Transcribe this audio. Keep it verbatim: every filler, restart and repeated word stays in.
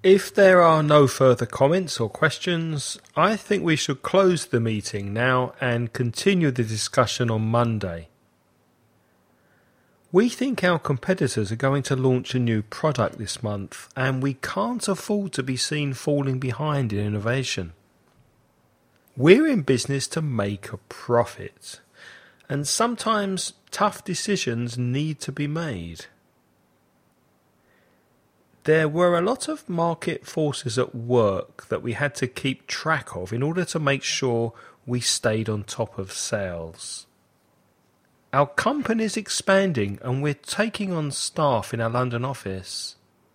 If there are no further comments or questions, I think we should close the meeting now and continue the discussion on Monday. We think our competitors are going to launch a new product this month, and we can't afford to be seen falling behind in innovation. We're in business to make a profit, and sometimes tough decisions need to be made. There were a lot of market forces at work that we had to keep track of in order to make sure we stayed on top of sales. Our company is expanding and we're taking on staff in our London office.